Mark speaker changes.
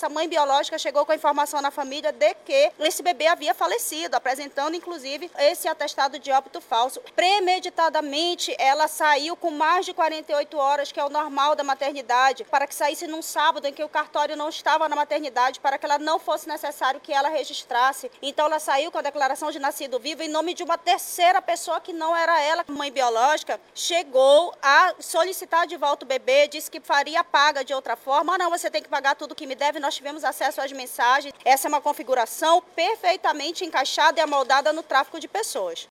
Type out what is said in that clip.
Speaker 1: essa mãe biológica chegou com a informação na família de que esse bebê havia falecido, apresentando inclusive esse atestado de óbito falso. Premeditadamente, ela saiu com mais de 48 horas, que é o normal da maternidade, para que saísse num sábado em que o cartório não estava na maternidade, para que ela não fosse necessário que ela registrasse. Então ela saiu com a declaração de nascido vivo em nome de uma terceira pessoa que não era ela, mãe biológica, chegou a solicitar de volta o bebê, disse que faria paga de outra forma. Não, você tem que pagar tudo que me deve. Nós tivemos acesso às mensagens. Essa é uma configuração perfeitamente encaixada e amoldada no tráfico de pessoas.